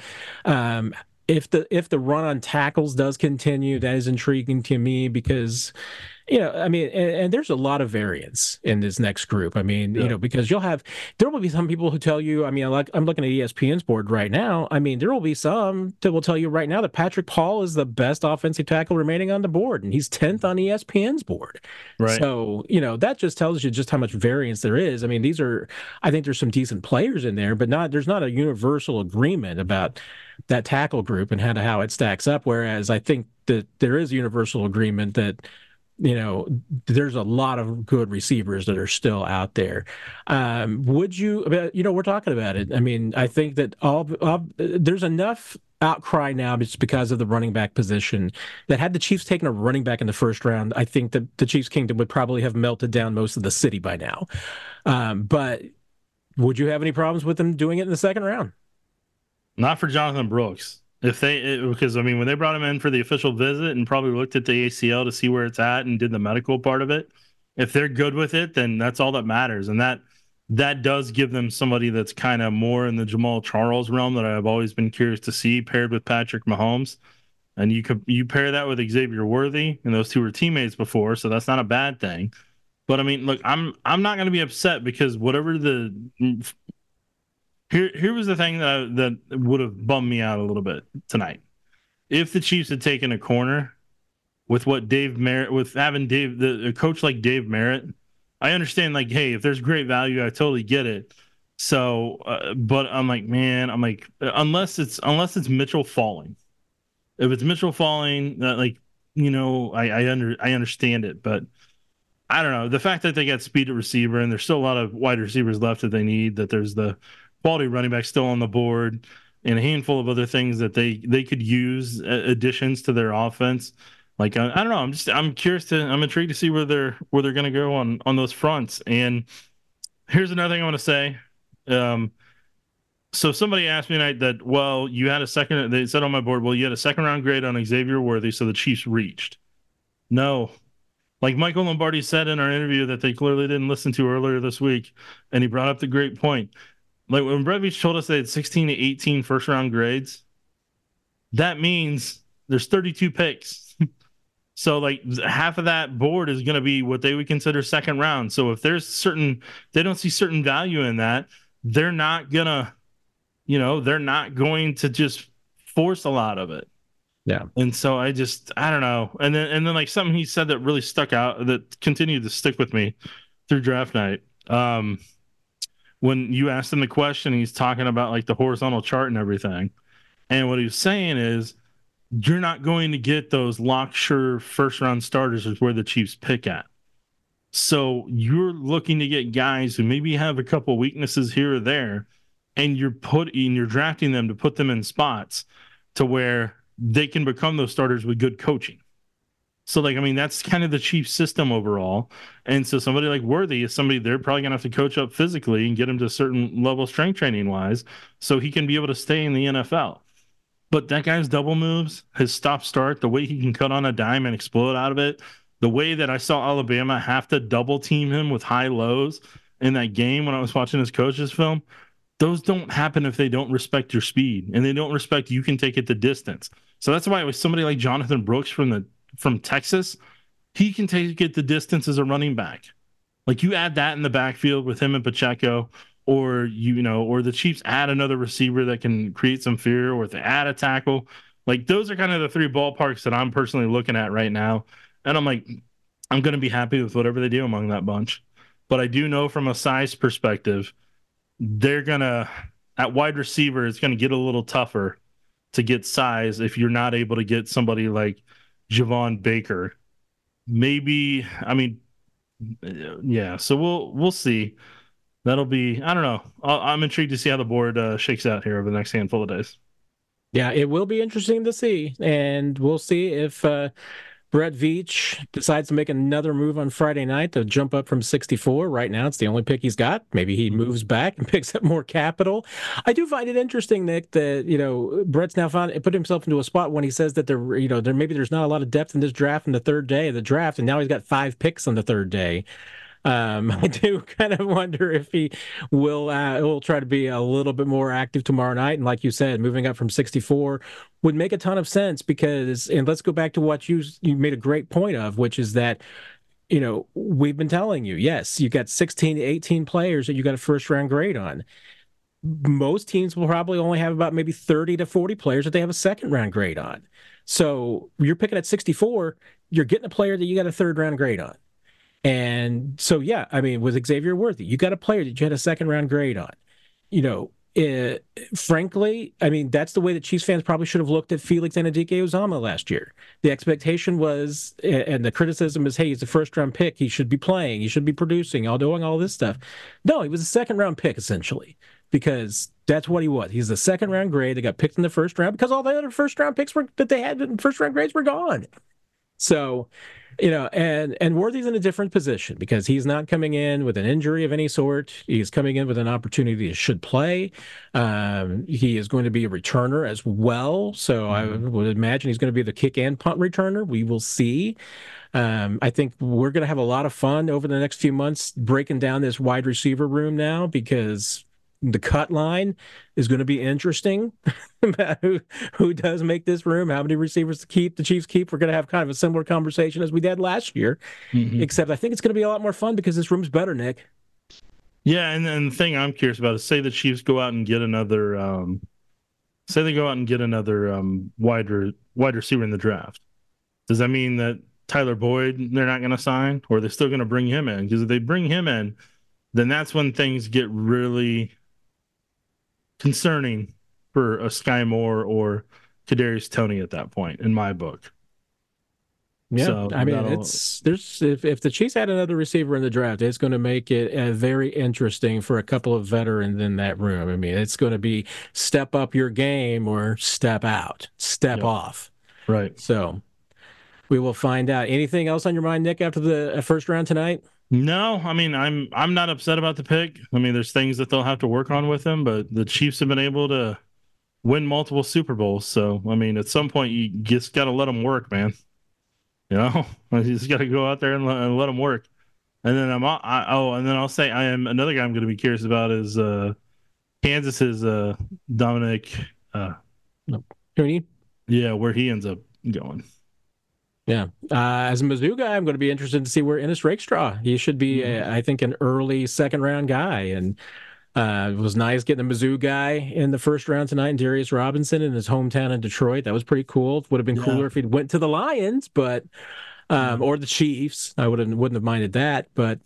If the run on tackles does continue, that is intriguing to me because, I mean, and there's a lot of variance in this next group. I mean, because there will be some people who tell you, I mean, I'm looking at ESPN's board right now. I mean, there will be some that will tell you right now that Patrick Paul is the best offensive tackle remaining on the board, and he's 10th on ESPN's board. Right. So, that just tells you just how much variance there is. I mean, I think there's some decent players in there, but there's not a universal agreement about that tackle group and how it stacks up. Whereas I think that there is universal agreement that, there's a lot of good receivers that are still out there. Would you, we're talking about it. I mean, I think that there's enough outcry now just because of the running back position that had the Chiefs taken a running back in the first round, I think that the Chiefs kingdom would probably have melted down most of the city by now. But would you have any problems with them doing it in the second round?
Not for Jonathan Brooks. Because I mean, when they brought him in for the official visit and probably looked at the ACL to see where it's at and did the medical part of it, if they're good with it, then that's all that matters. And that does give them somebody that's kind of more in the Jamal Charles realm that I've always been curious to see paired with Patrick Mahomes. And you pair that with Xavier Worthy, and those two were teammates before, so that's not a bad thing. But I mean, look, I'm not going to be upset because whatever the here was the thing that would have bummed me out a little bit tonight. If the Chiefs had taken a corner with what Dave Merritt, with having a coach like Dave Merritt, I understand, like, hey, if there's great value, I totally get it. So, but I'm like, man, unless it's Mitchell Falling. If it's Mitchell Falling, like, I understand it, but I don't know. The fact that they got speed at receiver and there's still a lot of wide receivers left that they need, that there's the quality running back still on the board, and a handful of other things that they could use additions to their offense. Like, I don't know. I'm intrigued to see where they're going to go on those fronts. And here's another thing I want to say. So somebody asked me tonight that, well, they said on my board, well, you had a second round grade on Xavier Worthy, so the Chiefs reached. No. Like Michael Lombardi said in our interview that they clearly didn't listen to earlier this week, and he brought up the great point. Like when Brett Veach told us they had 16 to 18 first round grades, that means there's 32 picks. So like half of that board is going to be what they would consider second round. So if they don't see certain value in that, they're not going to just force a lot of it.
Yeah.
And so I don't know. And then like something he said that really stuck out, that continued to stick with me through draft night. When you asked him the question, he's talking about like the horizontal chart and everything. And what he was saying is, you're not going to get those sure first round starters is where the Chiefs pick at. So you're looking to get guys who maybe have a couple weaknesses here or there, and you're drafting them to put them in spots to where they can become those starters with good coaching. So, like, I mean, that's kind of the Chiefs system overall. And so somebody like Worthy is somebody they're probably going to have to coach up physically and get him to a certain level strength training wise so he can be able to stay in the NFL. But that guy's double moves, his stop-start, the way he can cut on a dime and explode out of it, the way that I saw Alabama have to double team him with high lows in that game when I was watching his coach's film, those don't happen if they don't respect your speed and they don't respect you can take it the distance. So that's why it was somebody like Jonathan Brooks from Texas, he can take it the distance as a running back. Like you add that in the backfield with him and Pacheco, or or the Chiefs add another receiver that can create some fear, or if they add a tackle. Like those are kind of the three ballparks that I'm personally looking at right now. And I'm like, I'm going to be happy with whatever they do among that bunch. But I do know from a size perspective, at wide receiver, it's going to get a little tougher to get size if you're not able to get somebody like Javon Baker. Maybe, I mean, yeah, so we'll see. That'll be, I don't know. I'm intrigued to see how the board shakes out here over the next handful of days.
Yeah, it will be interesting to see. And we'll see if Brett Veach decides to make another move on Friday night to jump up from 64. Right now, it's the only pick he's got. Maybe he moves back and picks up more capital. I do find it interesting, Nick, that Brett's now put himself into a spot when he says that there's not a lot of depth in this draft in the third day of the draft, and now he's got 5 picks on the third day. I do kind of wonder if he will try to be a little bit more active tomorrow night. And like you said, moving up from 64 would make a ton of sense and let's go back to what you made a great point of, which is that, we've been telling you, yes, you got 16 to 18 players that you got a first round grade on. Most teams will probably only have about maybe 30 to 40 players that they have a second round grade on. So you're picking at 64, you're getting a player that you got a third round grade on. And so, yeah, I mean, with Xavier Worthy, you got a player that you had a second round grade on. Frankly, I mean, that's the way that Chiefs fans probably should have looked at Felix Anudike-Uzomah last year. The expectation was, and the criticism is, hey, he's a first round pick. He should be playing. He should be producing, doing all this stuff. No, he was a second round pick, essentially, because that's what he was. He's a second round grade. They got picked in the first round because all the other first round picks that they had in first round grades were gone. So, and Worthy's in a different position because he's not coming in with an injury of any sort. He's coming in with an opportunity to should play. He is going to be a returner as well. So I would imagine he's going to be the kick and punt returner. We will see. I think we're going to have a lot of fun over the next few months breaking down this wide receiver room now because the cut line is going to be interesting. who does make this room? How many receivers to keep? The Chiefs keep? We're going to have kind of a similar conversation as we did last year, except I think it's going to be a lot more fun because this room's better, Nick.
Yeah, and then the thing I'm curious about is say the Chiefs go out and get another wide receiver in the draft. Does that mean that Tyler Boyd they're not going to sign, or are they still going to bring him in? Because if they bring him in, then that's when things get really concerning for a Sky Moore or Kadarius Toney at that point, in my book.
Yeah,
so
I mean, if the Chiefs had another receiver in the draft, it's going to make it very interesting for a couple of veterans in that room. I mean, it's going to be step up your game or step out, step off.
Right.
So we will find out. Anything else on your mind, Nick, after the first round tonight?
No, I mean, I'm not upset about the pick. I mean, there's things that they'll have to work on with him, but the Chiefs have been able to win multiple Super Bowls. So, I mean, at some point, you just got to let them work, man. You know, you just got to go out there and let them work. And then I'll say I am another guy I'm going to be curious about is Kansas's Dominic
Cooney.
Yeah, where he ends up going.
Yeah. As a Mizzou guy, I'm going to be interested to see where Ennis Rakestraw. He should be, I think, an early second-round guy. And it was nice getting a Mizzou guy in the first round tonight, and Darius Robinson in his hometown in Detroit. That was pretty cool. It would have been cooler if he'd went to the Lions, but or the Chiefs. I wouldn't have minded that. But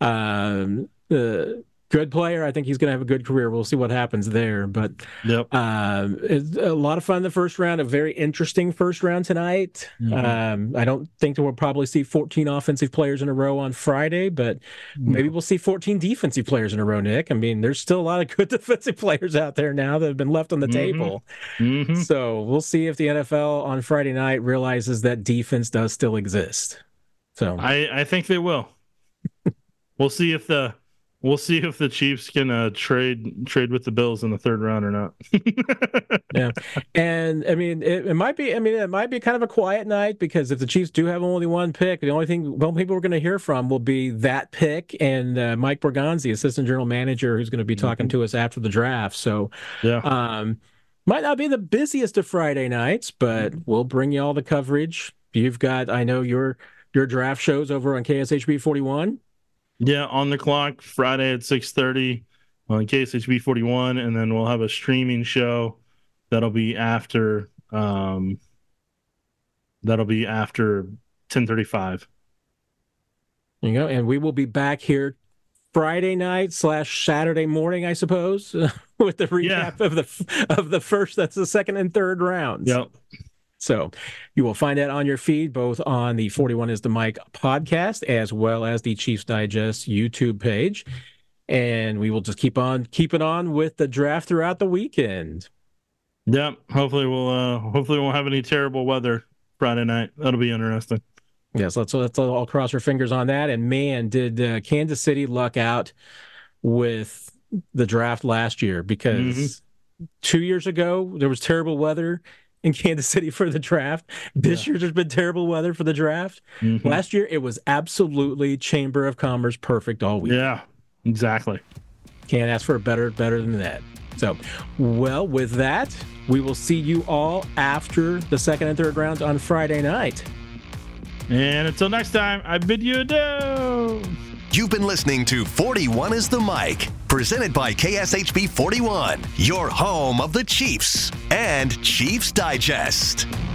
good player. I think he's going to have a good career. We'll see what happens there. But it's a lot of fun in the first round, a very interesting first round tonight. I don't think that we'll probably see 14 offensive players in a row on Friday, but maybe we'll see 14 defensive players in a row, Nick. I mean, there's still a lot of good defensive players out there now that have been left on the table. So we'll see if the NFL on Friday night realizes that defense does still exist. So
I think they will. We'll see if the Chiefs can trade with the Bills in the third round or not.
Yeah, and I mean, it might be kind of a quiet night because if the Chiefs do have only one pick, the only people we're going to hear from will be that pick and Mike Borgonzi, assistant general manager, who's going to be talking to us after the draft. So, might not be the busiest of Friday nights, but we'll bring you all the coverage. You've got, I know your draft shows over on KSHB 41.
Yeah, on the clock Friday at 6:30 on KSHB 41, and then we'll have a streaming show that'll be after 10:35.
There you go, and we will be back here Friday night / Saturday morning, I suppose, with the recap of the first, that's the second and third rounds.
Yep.
So you will find that on your feed, both on the 41 is the Mic podcast, as well as the Chiefs Digest YouTube page. And we will just keep on keeping on with the draft throughout the weekend.
Yep. Hopefully we won't have any terrible weather Friday night. That'll be interesting.
Yes, let's all cross our fingers on that. And man, did Kansas City luck out with the draft last year, because 2 years ago there was terrible weather in Kansas City for the draft. This year there's been terrible weather for the draft. Last year it was absolutely Chamber of Commerce perfect all week.
Yeah, exactly.
Can't ask for a better than that. So, well, with that, we will see you all after the second and third rounds on Friday night.
And until next time, I bid you adieu.
You've been listening to 41 is the Mic, presented by KSHB 41, your home of the Chiefs and Chiefs Digest.